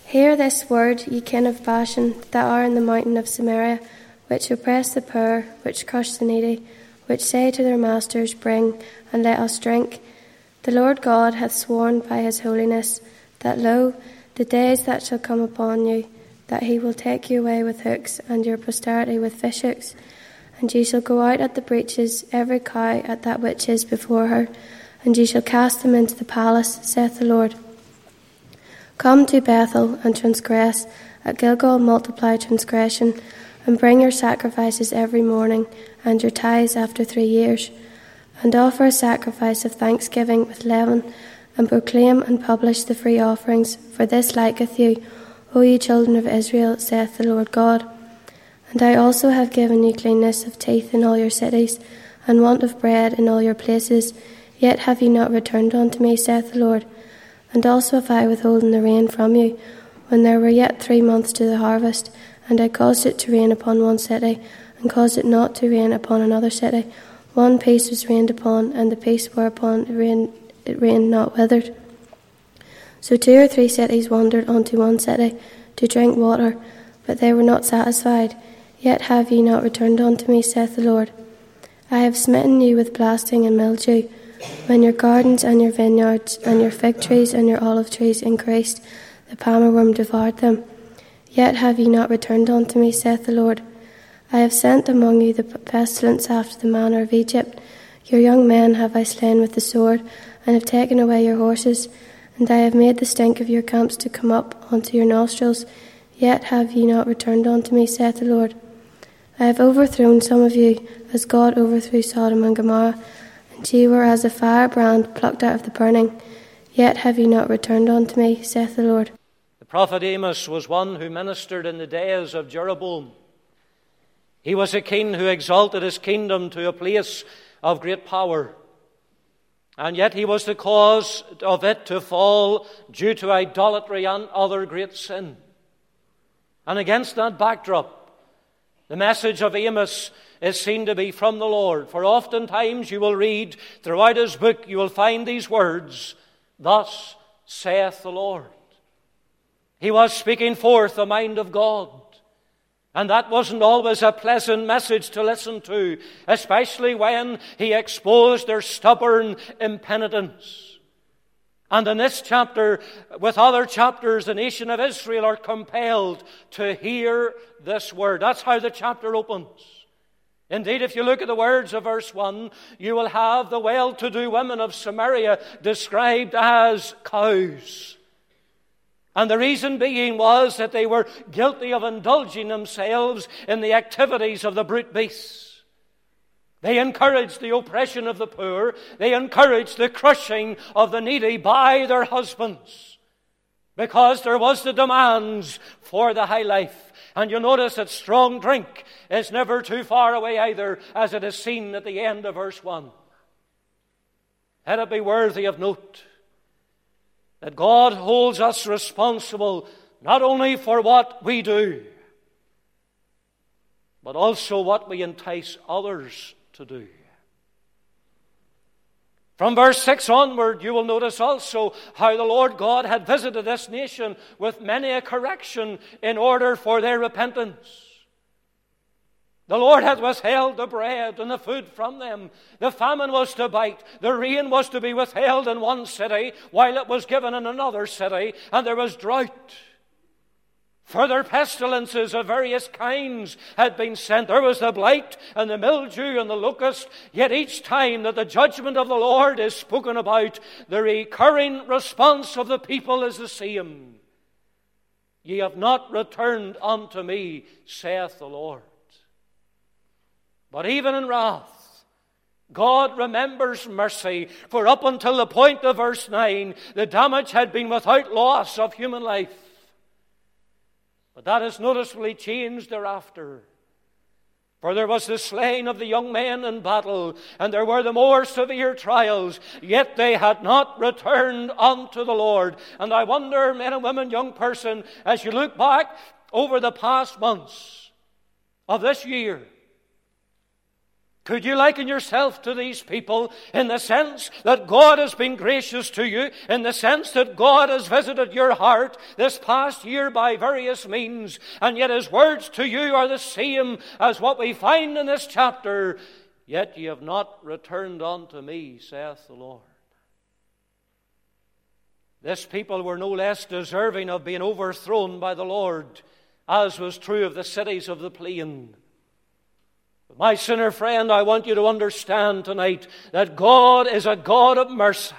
Hear this word, ye kin of Bashan, that are in the mountain of Samaria, which oppress the poor, which crush the needy, which say to their masters, Bring, and let us drink. The Lord God hath sworn by his holiness, that lo, the days that shall come upon you, that he will take you away with hooks, and your posterity with fishhooks. And ye shall go out at the breaches, every cow at that which is before her, and ye shall cast them into the palace, saith the Lord. Come to Bethel and transgress, at Gilgal multiply transgression, and bring your sacrifices every morning, and your tithes after 3 years. And offer a sacrifice of thanksgiving with leaven, and proclaim and publish the free offerings, for this liketh you, O ye children of Israel, saith the Lord God. And I also have given you cleanness of teeth in all your cities, and want of bread in all your places, yet have ye not returned unto me, saith the Lord. And also have I withholden the rain from you, when there were yet 3 months to the harvest, and I caused it to rain upon one city, and caused it not to rain upon another city. One piece was rained upon, and the piece whereupon it rained not withered. So 2 or 3 cities wandered unto one city to drink water, but they were not satisfied. Yet have ye not returned unto me, saith the Lord. I have smitten you with blasting and mildew, when your gardens and your vineyards and your fig trees and your olive trees increased, the palmer worm devoured them. Yet have ye not returned unto me, saith the Lord. I have sent among you the pestilence after the manner of Egypt. Your young men have I slain with the sword, and have taken away your horses, and I have made the stink of your camps to come up unto your nostrils. Yet have ye not returned unto me, saith the Lord. I have overthrown some of you, as God overthrew Sodom and Gomorrah, and ye were as a firebrand plucked out of the burning. Yet have ye not returned unto me, saith the Lord. The prophet Amos was one who ministered in the days of Jeroboam. He was a king who exalted his kingdom to a place of great power. And yet he was the cause of it to fall due to idolatry and other great sin. And against that backdrop, the message of Amos is seen to be from the Lord. For oftentimes you will read throughout his book, you will find these words, Thus saith the Lord. He was speaking forth the mind of God. And that wasn't always a pleasant message to listen to, especially when he exposed their stubborn impenitence. And in this chapter, with other chapters, the nation of Israel are compelled to hear this word. That's how the chapter opens. Indeed, if you look at the words of verse 1, you will have the well-to-do women of Samaria described as cows. And the reason being was that they were guilty of indulging themselves in the activities of the brute beasts. They encouraged the oppression of the poor. They encouraged the crushing of the needy by their husbands, because there was the demands for the high life. And you'll notice that strong drink is never too far away either, as it is seen at the end of verse 1. Let it be worthy of note that God holds us responsible not only for what we do, but also what we entice others to do. From verse 6 onward, you will notice also how the Lord God had visited this nation with many a correction in order for their repentance. The Lord had withheld the bread and the food from them. The famine was to bite. The rain was to be withheld in one city while it was given in another city, and there was drought. Further pestilences of various kinds had been sent. There was the blight and the mildew and the locust. Yet each time that the judgment of the Lord is spoken about, the recurring response of the people is the same. Ye have not returned unto me, saith the Lord. But even in wrath, God remembers mercy, for up until the point of verse 9, the damage had been without loss of human life. But that is noticeably changed thereafter. For there was the slaying of the young men in battle, and there were the more severe trials, yet they had not returned unto the Lord. And I wonder, men and women, young person, as you look back over the past months of this year, Could you liken yourself to these people in the sense that God has been gracious to you, in the sense that God has visited your heart this past year by various means, and yet His words to you are the same as what we find in this chapter? Yet ye have not returned unto me, saith the Lord. This people were no less deserving of being overthrown by the Lord, as was true of the cities of the plain. My sinner friend, I want you to understand tonight that God is a God of mercy.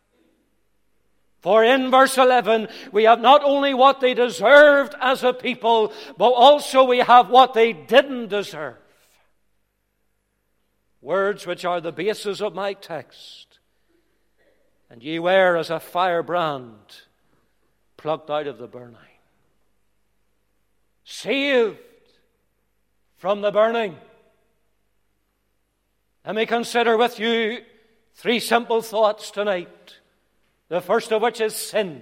For in verse 11, we have not only what they deserved as a people, but also we have what they didn't deserve. Words which are the basis of my text. And ye were as a firebrand plucked out of the burning. Saved from the burning. Let me consider with you 3 simple thoughts tonight. The first of which is sin.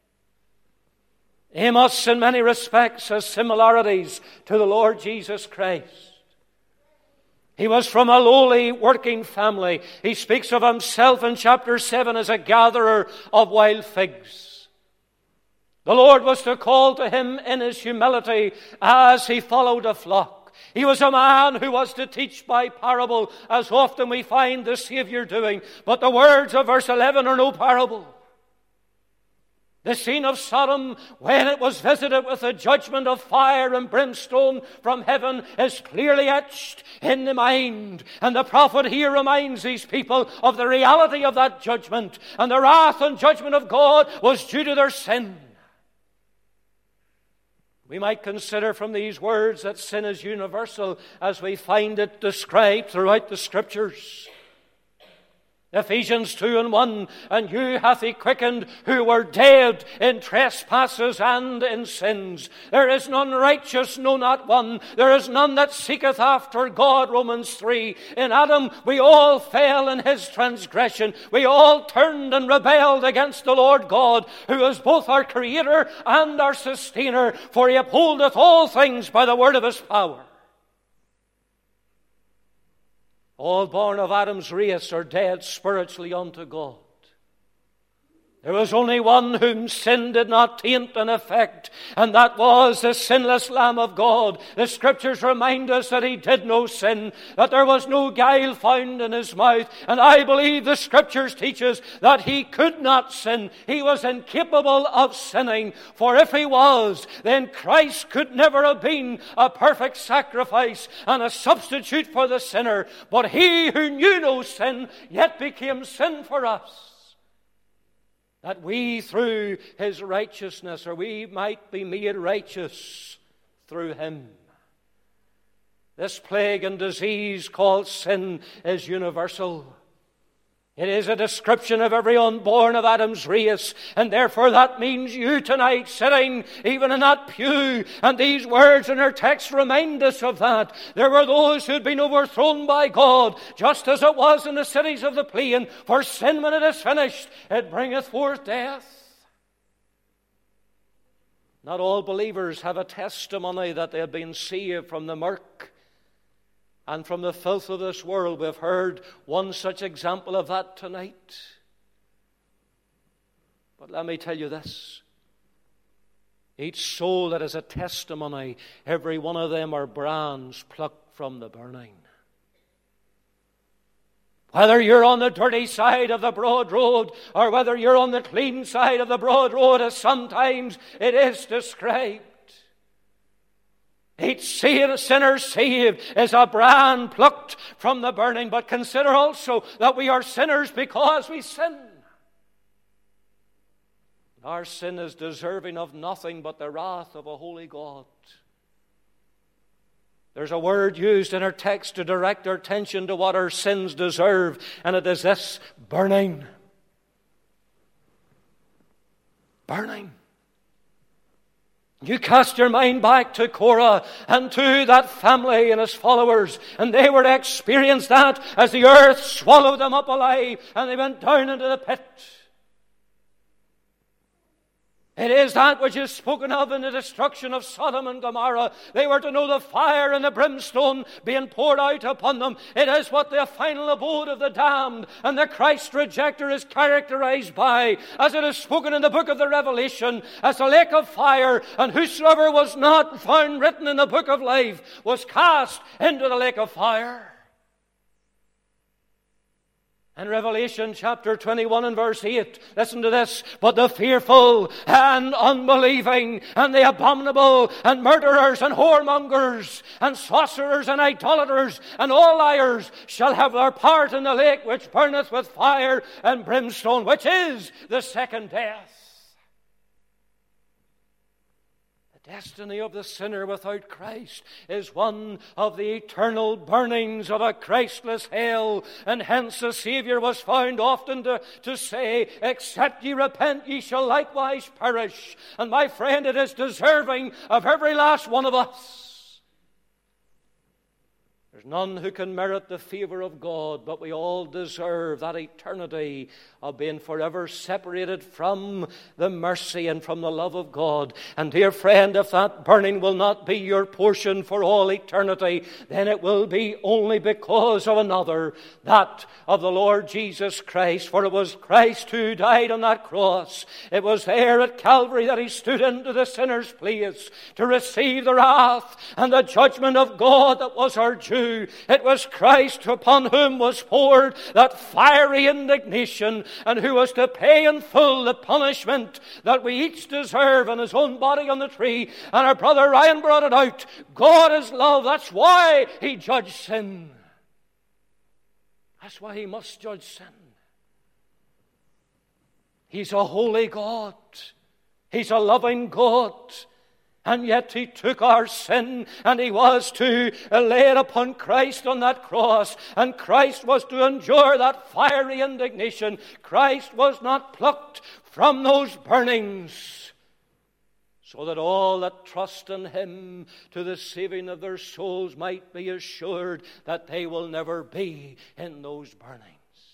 Amos, in many respects, has similarities to the Lord Jesus Christ. He was from a lowly working family. He speaks of himself in chapter 7 as a gatherer of wild figs. The Lord was to call to him in his humility as he followed a flock. He was a man who was to teach by parable, as often we find the Savior doing. But the words of verse 11 are no parable. The scene of Sodom, when it was visited with a judgment of fire and brimstone from heaven, is clearly etched in the mind. And the prophet here reminds these people of the reality of that judgment. And the wrath and judgment of God was due to their sin. We might consider from these words that sin is universal as we find it described throughout the Scriptures. Ephesians 2:1, and you hath he quickened who were dead in trespasses and in sins. There is none righteous, no, not one. There is none that seeketh after God, Romans 3. In Adam we all fell in his transgression. We all turned and rebelled against the Lord God, who is both our Creator and our Sustainer, for he upholdeth all things by the word of his power. All born of Adam's race are dead spiritually unto God. There was only one whom sin did not taint and affect, and that was the sinless Lamb of God. The Scriptures remind us that he did no sin, that there was no guile found in his mouth, and I believe the Scriptures teach us that he could not sin. He was incapable of sinning, for if he was, then Christ could never have been a perfect sacrifice and a substitute for the sinner. But he who knew no sin yet became sin for us, that we through his righteousness, or we might be made righteous through him. This plague and disease called sin is universal. It is a description of every unborn of Adam's race, and therefore that means you tonight sitting even in that pew, and these words in our text remind us of that. There were those who had been overthrown by God, just as it was in the cities of the plain. For sin, when it is finished, it bringeth forth death. Not all believers have a testimony that they have been saved from the murk and from the filth of this world. We've heard one such example of that tonight. But let me tell you this. Each soul that is a testimony, every one of them are brands plucked from the burning. Whether you're on the dirty side of the broad road, or whether you're on the clean side of the broad road, as sometimes it is described, each sinner saved is a brand plucked from the burning. But consider also that we are sinners because we sin. Our sin is deserving of nothing but the wrath of a holy God. There's a word used in our text to direct our attention to what our sins deserve, and it is this: burning. Burning. You cast your mind back to Korah and to that family and his followers, and they were to experience that as the earth swallowed them up alive and they went down into the pit. It is that which is spoken of in the destruction of Sodom and Gomorrah. They were to know the fire and the brimstone being poured out upon them. It is what the final abode of the damned and the Christ rejecter is characterized by, as it is spoken in the book of the Revelation, as a lake of fire, and whosoever was not found written in the book of life was cast into the lake of fire. In Revelation chapter 21 and verse 8, listen to this. But the fearful and unbelieving and the abominable and murderers and whoremongers and sorcerers and idolaters and all liars shall have their part in the lake which burneth with fire and brimstone, which is the second death. Destiny of the sinner without Christ is one of the eternal burnings of a Christless hell. And hence the Savior was found often to say, except ye repent, ye shall likewise perish. And my friend, it is deserving of every last one of us. There's none who can merit the favor of God, but we all deserve that eternity of being forever separated from the mercy and from the love of God. And dear friend, if that burning will not be your portion for all eternity, then it will be only because of another, that of the Lord Jesus Christ. For it was Christ who died on that cross. It was there at Calvary that he stood into the sinner's place to receive the wrath and the judgment of God that was our due. It was Christ upon whom was poured that fiery indignation, and who was to pay in full the punishment that we each deserve in his own body on the tree. And our brother Ryan brought it out. God is love. That's why he judged sin. That's why he must judge sin. He's a holy God. He's a loving God. And yet he took our sin and he was to lay it upon Christ on that cross. And Christ was to endure that fiery indignation. Christ was not plucked from those burnings, so that all that trust in him to the saving of their souls might be assured that they will never be in those burnings.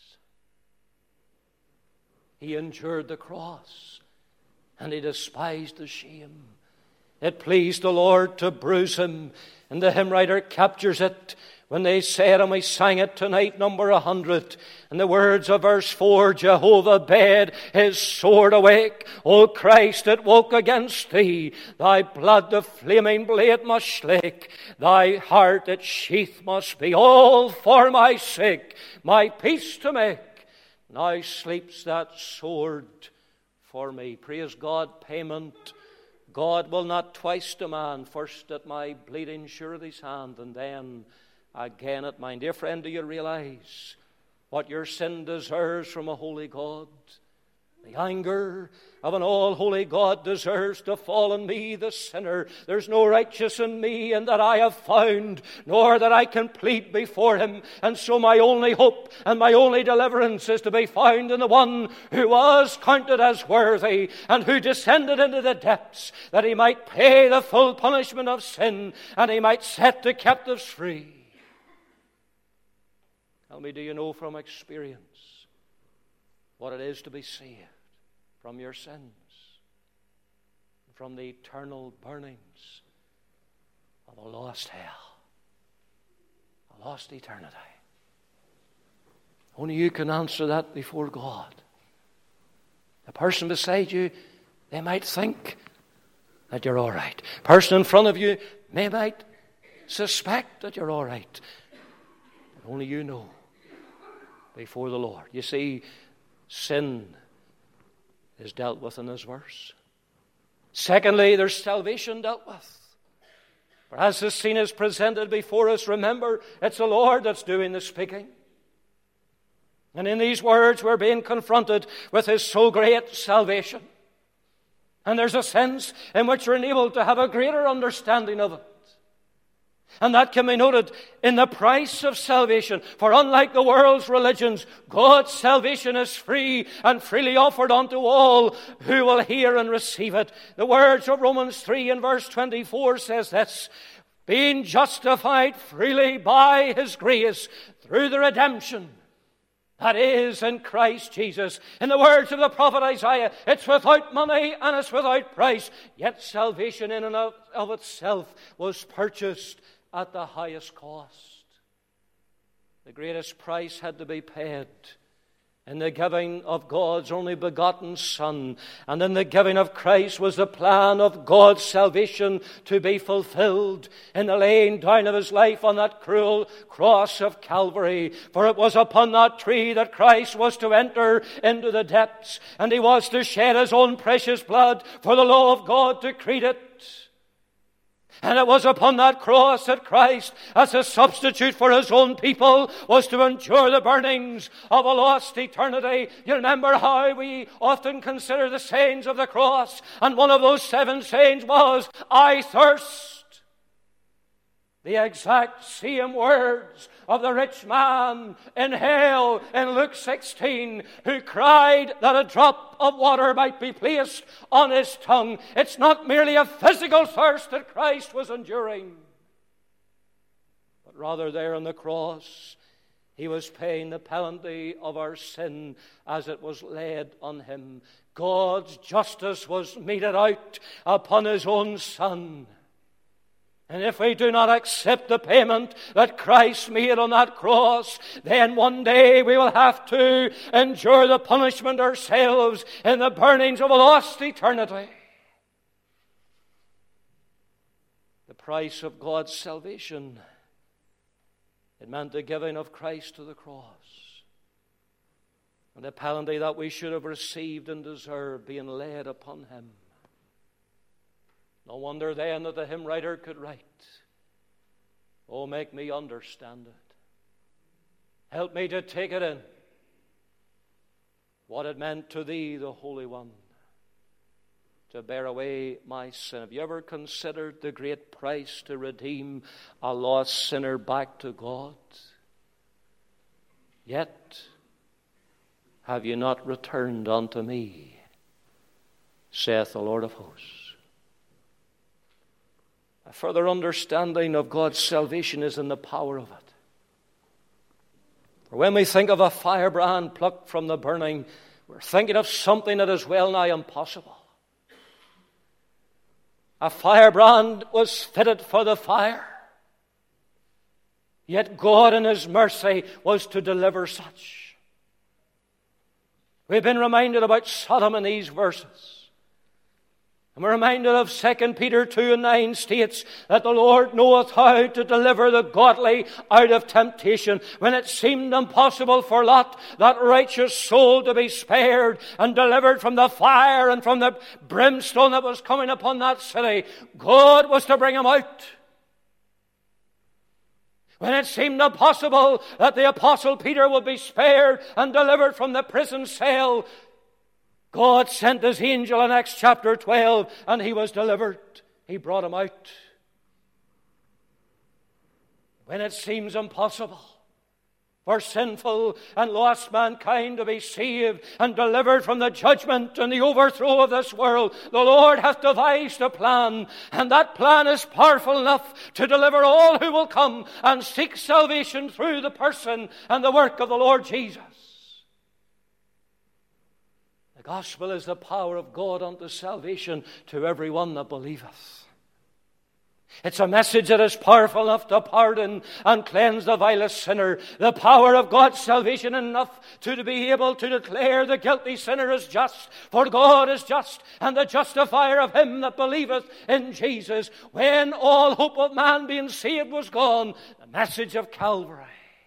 He endured the cross and he despised the shame. It pleased the Lord to bruise him. And the hymn writer captures it when they said, and we sang it tonight, number 100. And the words of verse 4, Jehovah bade his sword awake. O Christ, it woke against thee. Thy blood the flaming blade must slake. Thy heart its sheath must be. All for my sake, my peace to make. Now sleeps that sword for me. Praise God, payment. God will not twice demand, first at my bleeding surety's hand, and then again at mine. Dear friend, do you realize what your sin deserves from a holy God? The anger of an all-holy God deserves to fall on me, the sinner. There's no righteous in me, and that I have found, nor that I can plead before him. And so my only hope and my only deliverance is to be found in the one who was counted as worthy and who descended into the depths, that he might pay the full punishment of sin and he might set the captives free. Tell me, do you know from experience what it is to be saved from your sins, from the eternal burnings of a lost hell, a lost eternity? Only you can answer that before God. The person beside you, they might think that you're all right. The person in front of you, they might suspect that you're all right. But only you know before the Lord. You see, sin is dealt with in this verse. Secondly, there's salvation dealt with. But as the scene is presented before us, remember, it's the Lord that's doing the speaking. And in these words, we're being confronted with his so great salvation. And there's a sense in which we're enabled to have a greater understanding of it. And that can be noted in the price of salvation. For unlike the world's religions, God's salvation is free and freely offered unto all who will hear and receive it. The words of Romans 3 and verse 24 says this: being justified freely by his grace through the redemption that is in Christ Jesus. In the words of the prophet Isaiah, it's without money and it's without price. Yet salvation in and of itself was purchased at the highest cost. The greatest price had to be paid in the giving of God's only begotten Son. And in the giving of Christ was the plan of God's salvation to be fulfilled in the laying down of his life on that cruel cross of Calvary. For it was upon that tree that Christ was to enter into the depths, and he was to shed his own precious blood for the law of God to create it. And it was upon that cross that Christ, as a substitute for his own people, was to endure the burnings of a lost eternity. You remember how we often consider the sayings of the cross, and one of those 7 sayings was, I thirst. The exact same words of the rich man in hell in Luke 16, who cried that a drop of water might be placed on his tongue. It's not merely a physical thirst that Christ was enduring, but rather there on the cross, he was paying the penalty of our sin as it was laid on him. God's justice was meted out upon his own Son. And if we do not accept the payment that Christ made on that cross, then one day we will have to endure the punishment ourselves in the burnings of a lost eternity. The price of God's salvation, it meant the giving of Christ to the cross, and the penalty that we should have received and deserved being laid upon him. No wonder then that the hymn writer could write, oh, make me understand it. Help me to take it in, what it meant to thee, the Holy One, to bear away my sin. Have you ever considered the great price to redeem a lost sinner back to God? Yet have you not returned unto me, saith the Lord of hosts. A further understanding of God's salvation is in the power of it. For when we think of a firebrand plucked from the burning, we're thinking of something that is well nigh impossible. A firebrand was fitted for the fire, yet God in his mercy was to deliver such. We've been reminded about Sodom in these verses. And we're reminded of 2 Peter 2:9 states that the Lord knoweth how to deliver the godly out of temptation. When it seemed impossible for Lot, that righteous soul, to be spared and delivered from the fire and from the brimstone that was coming upon that city, God was to bring him out. When it seemed impossible that the Apostle Peter would be spared and delivered from the prison cell, God sent his angel in Acts chapter 12, and he was delivered. He brought him out. When it seems impossible for sinful and lost mankind to be saved and delivered from the judgment and the overthrow of this world, the Lord hath devised a plan, and that plan is powerful enough to deliver all who will come and seek salvation through the person and the work of the Lord Jesus. The gospel is the power of God unto salvation to every one that believeth. It's a message that is powerful enough to pardon and cleanse the vilest sinner. The power of God's salvation enough to be able to declare the guilty sinner as just. For God is just, and the justifier of him that believeth in Jesus. When all hope of man being saved was gone, the message of Calvary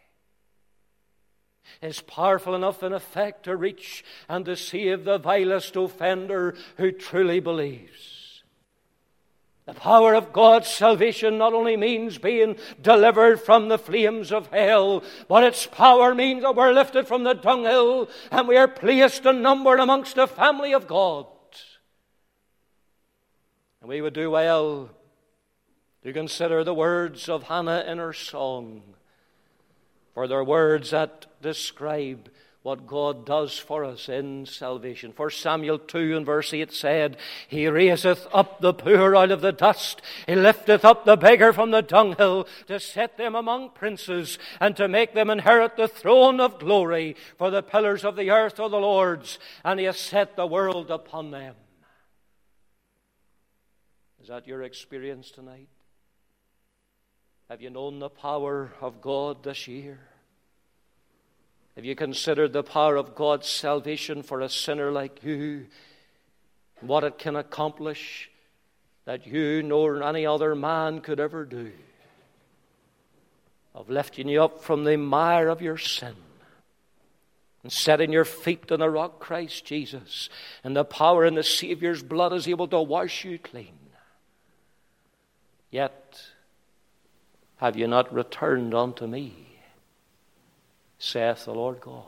is powerful enough in effect to reach and to save the vilest offender who truly believes. The power of God's salvation not only means being delivered from the flames of hell, but its power means that we're lifted from the dunghill and we are placed and numbered amongst the family of God. And we would do well to consider the words of Hannah in her song, for they're words that describe what God does for us in salvation. 1 Samuel 2 and verse 8 said, He raiseth up the poor out of the dust. He lifteth up the beggar from the dunghill, to set them among princes, and to make them inherit the throne of glory. For the pillars of the earth are the Lord's, and He has set the world upon them. Is that your experience tonight? Have you known the power of God this year? Have you considered the power of God's salvation for a sinner like you? What it can accomplish that you nor any other man could ever do? Of lifting you up from the mire of your sin and setting your feet on the rock Christ Jesus. And the power in the Savior's blood is able to wash you clean. Yet have you not returned unto me, saith the Lord God.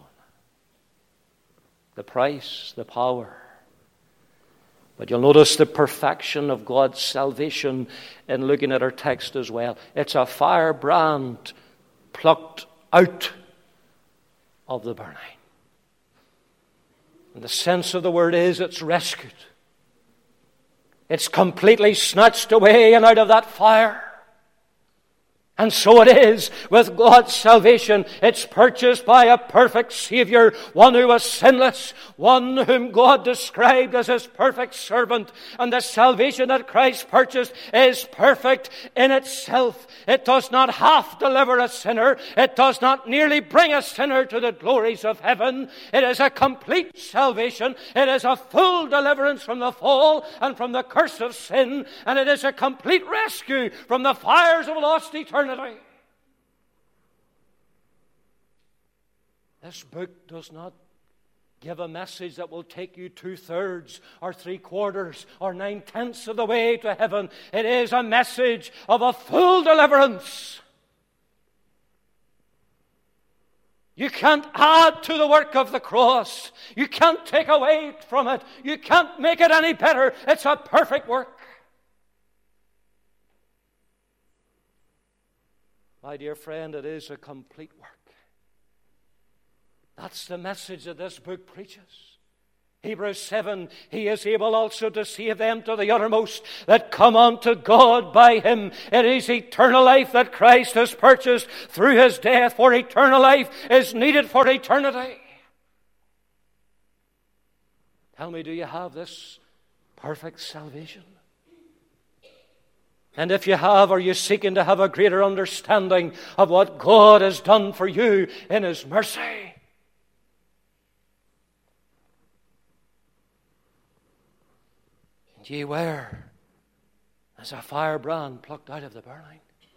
The price, the power. But you'll notice the perfection of God's salvation in looking at our text as well. It's a firebrand plucked out of the burning. And the sense of the word is it's rescued. It's completely snatched away and out of that fire. And so it is with God's salvation. It's purchased by a perfect Savior, one who was sinless, one whom God described as His perfect servant. And the salvation that Christ purchased is perfect in itself. It does not half deliver a sinner. It does not nearly bring a sinner to the glories of heaven. It is a complete salvation. It is a full deliverance from the fall and from the curse of sin. And it is a complete rescue from the fires of lost eternity. This book does not give a message that will take you 2/3 or 3/4 or 9/10 of the way to heaven. It is a message of a full deliverance. You can't add to the work of the cross. You can't take away from it. You can't make it any better. It's a perfect work. My dear friend, it is a complete work. That's the message that this book preaches. Hebrews 7, He is able also to save them to the uttermost that come unto God by Him. It is eternal life that Christ has purchased through His death, for eternal life is needed for eternity. Tell me, do you have this perfect salvation? And if you have, are you seeking to have a greater understanding of what God has done for you in His mercy? And ye were as a firebrand plucked out of the burning.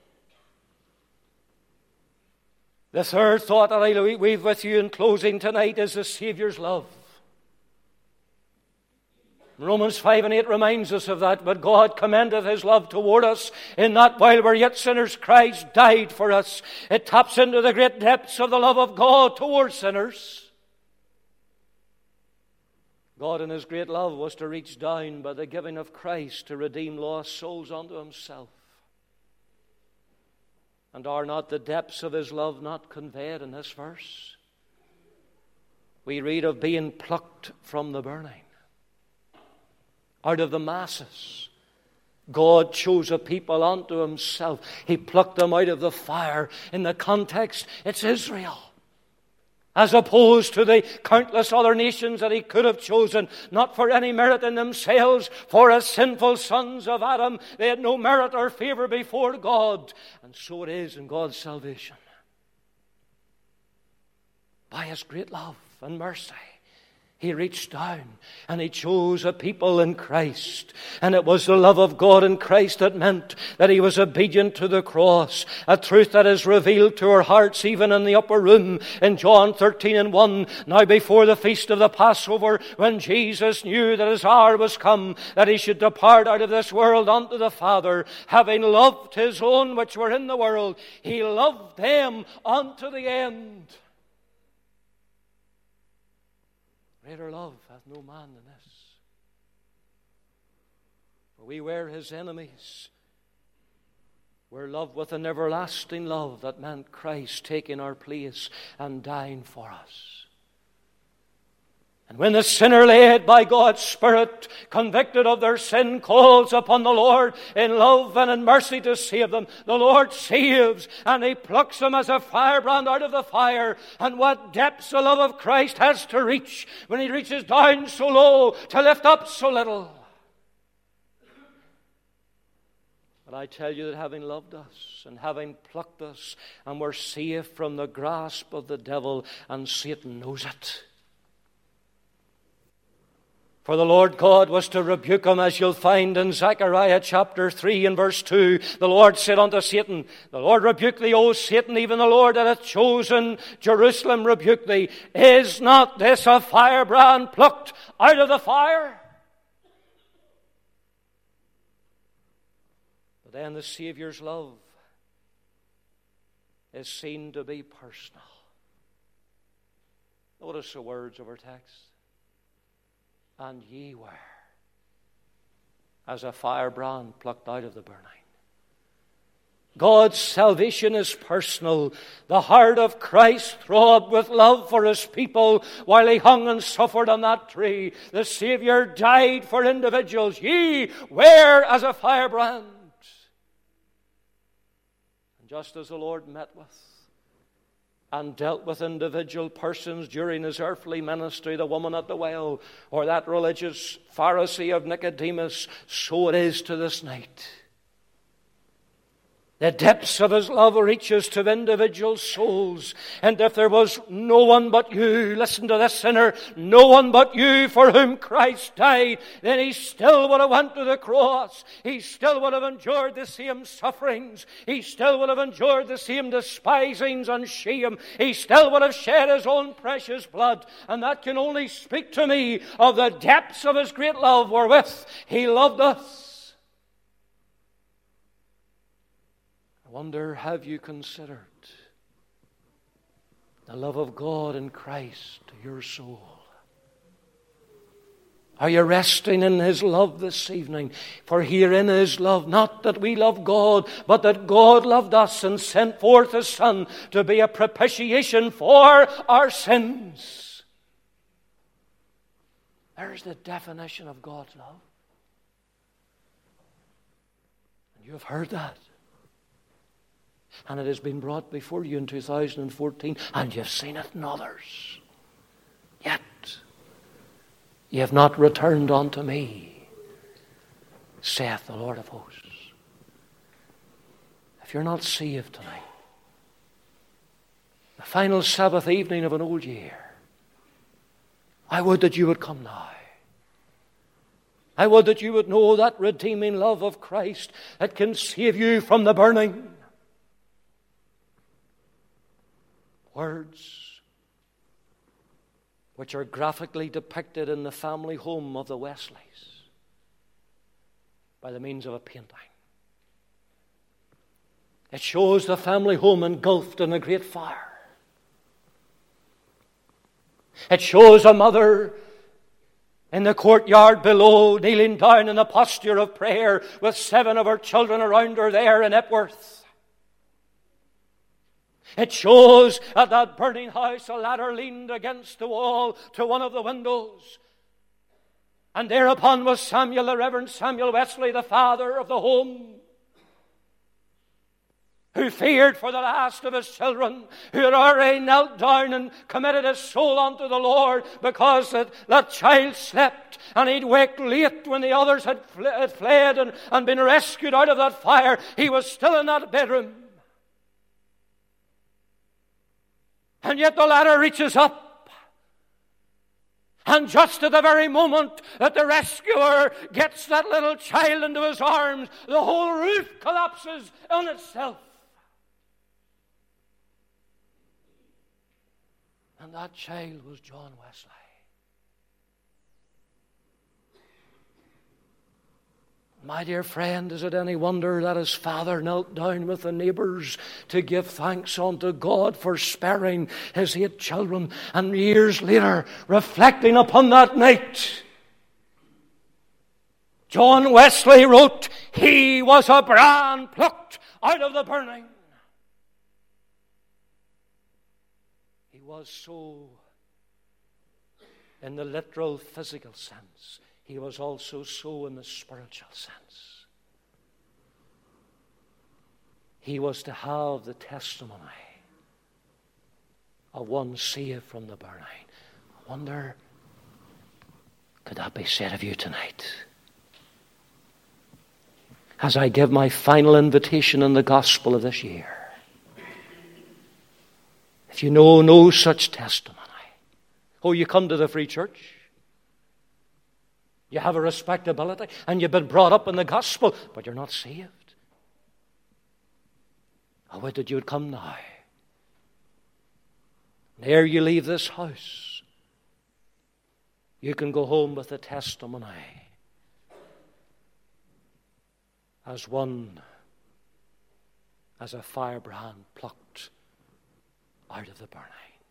The third thought that I'll leave with you in closing tonight is the Savior's love. Romans 5 and 8 reminds us of that. But God commendeth His love toward us, in that while we're yet sinners, Christ died for us. It taps into the great depths of the love of God toward sinners. God in His great love was to reach down by the giving of Christ to redeem lost souls unto Himself. And are not the depths of His love not conveyed in this verse? We read of being plucked from the burning. Out of the masses, God chose a people unto Himself. He plucked them out of the fire. In the context, it's Israel. As opposed to the countless other nations that He could have chosen, not for any merit in themselves, for as sinful sons of Adam, they had no merit or favor before God. And so it is in God's salvation. By His great love and mercy, He reached down and He chose a people in Christ. And it was the love of God in Christ that meant that He was obedient to the cross. A truth that is revealed to our hearts even in the upper room in John 13 and 1. Now before the feast of the Passover, when Jesus knew that His hour was come, that He should depart out of this world unto the Father, having loved His own which were in the world, He loved them unto the end. Greater love hath no man than this. For we were His enemies. We're loved with an everlasting love that meant Christ taking our place and dying for us. And when the sinner laid by God's Spirit, convicted of their sin, calls upon the Lord in love and in mercy to save them, the Lord saves, and He plucks them as a firebrand out of the fire. And what depths the love of Christ has to reach when He reaches down so low to lift up so little. But I tell you that having loved us and having plucked us, and we're safe from the grasp of the devil, and Satan knows it. For the Lord God was to rebuke him, as you'll find in Zechariah chapter 3 and verse 2. The Lord said unto Satan, the Lord rebuke thee, O Satan, even the Lord that hath chosen Jerusalem rebuke thee. Is not this a firebrand plucked out of the fire? But then the Saviour's love is seen to be personal. Notice the words of our text. And ye were as a firebrand plucked out of the burning. God's salvation is personal. The heart of Christ throbbed with love for His people while He hung and suffered on that tree. The Savior died for individuals. Ye were as a firebrand. And just as the Lord met with and dealt with individual persons during His earthly ministry, the woman at the well, or that religious Pharisee of Nicodemus, so it is to this night. The depths of His love reaches to individual souls. And if there was no one but you, listen to this sinner, no one but you for whom Christ died, then He still would have went to the cross. He still would have endured the same sufferings. He still would have endured the same despisings and shame. He still would have shed His own precious blood. And that can only speak to me of the depths of His great love wherewith He loved us. I wonder, have you considered the love of God in Christ to your soul? Are you resting in His love this evening? For herein is love, not that we love God, but that God loved us and sent forth His Son to be a propitiation for our sins. There's the definition of God's love. And you have heard that. And it has been brought before you in 2014, and you've seen it in others. Yet, ye have not returned unto me, saith the Lord of hosts. If you're not saved tonight, the final Sabbath evening of an old year, I would that you would come now. I would that you would know that redeeming love of Christ that can save you from the burning. Words which are graphically depicted in the family home of the Wesleys by the means of a painting. It shows the family home engulfed in a great fire. It shows a mother in the courtyard below, kneeling down in a posture of prayer with 7 of her children around her there in Epworth. It shows at that burning house a ladder leaned against the wall to one of the windows. And thereupon was Samuel, the Reverend Samuel Wesley, the father of the home, who feared for the last of his children, who had already knelt down and committed his soul unto the Lord because that child slept, and he'd waked late when the others had fled and been rescued out of that fire. He was still in that bedroom. And yet the ladder reaches up. And just at the very moment that the rescuer gets that little child into his arms, the whole roof collapses on itself. And that child was John Wesley. My dear friend, is it any wonder that his father knelt down with the neighbours to give thanks unto God for sparing his 8 children? And years later, reflecting upon that night, John Wesley wrote, "He was a brand plucked out of the burning." He was so in the literal physical sense, he was also so in the spiritual sense. He was to have the testimony of one saved from the burning. I wonder, could that be said of you tonight? As I give my final invitation in the gospel of this year, if you know no such testimony, you come to the Free Church, you have a respectability, and you've been brought up in the gospel, but you're not saved. I would that you would come now. And ere you leave this house, you can go home with a testimony as one, as a firebrand plucked out of the burning.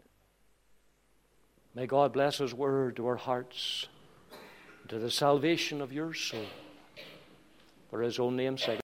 May God bless His word to our hearts, to the salvation of your soul, for His own name's sake.